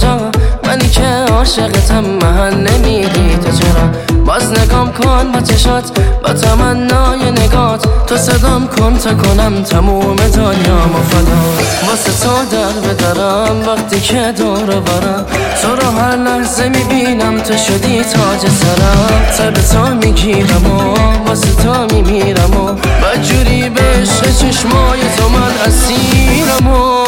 کجا؟ منی که عاشقتم محل نمیری تو چرا؟ باز نگام کن با چشات، با تمنای نگات، تو صدام کن تا کنم تموم دنیامو فدا. واسه تو در بدرم وقتی که دور برم، تو رو هر لحظه میبینم، تو شدی تاج سرم. سر به تو میگیرم و واسه تو میمیرم و بدجوری به عشق چشمای تو من اسیرم و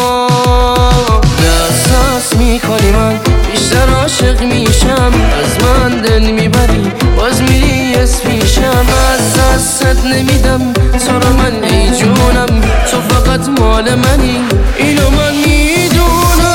احساس میکنی من بیشتر عاشق میشم، از من دل میبری باز میری از پیشم. از دستت نمیدم تو رو من ای جونم، تو فقط مال منی اینو من میدونم.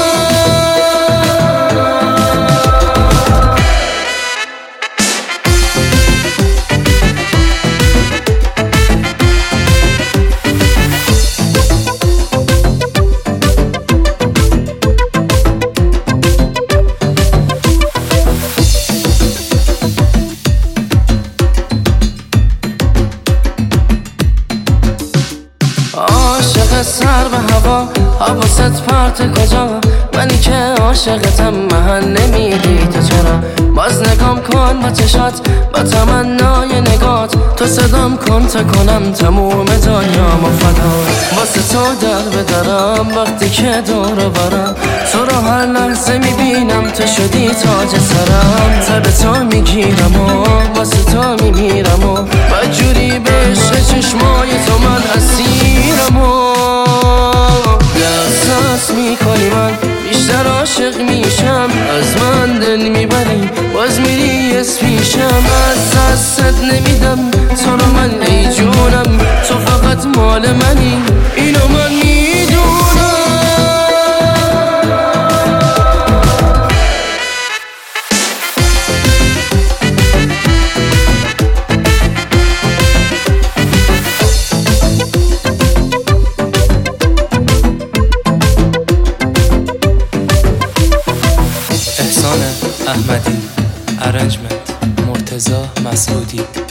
عاشق سر به هوا، حواست پرت کجا؟ منی که عاشقتم محل نمیدی تو چرا؟ باز نگام کن با چشات، با تمنای نگات، تو صدام کن تا کنم تموم دنیامو فدا. واسه تو در بدرم وقتی که دور برم، تو رو هر لحظه میبینم، تو شدی تاج سرم. سر به تو میگیرم و واسه تو میمیرم و بدجوری به عشق چشمای تو من اسیرم و احساس میکنی من بیشتر عاشق میشم، از من دل میبری باز میری از پیشم. از دستت نمیدم تو رو من ای جونم، تو فقط مال منی اینو من میدونم. احسان احمدی، ارنجمنت مرتضی مسعودی.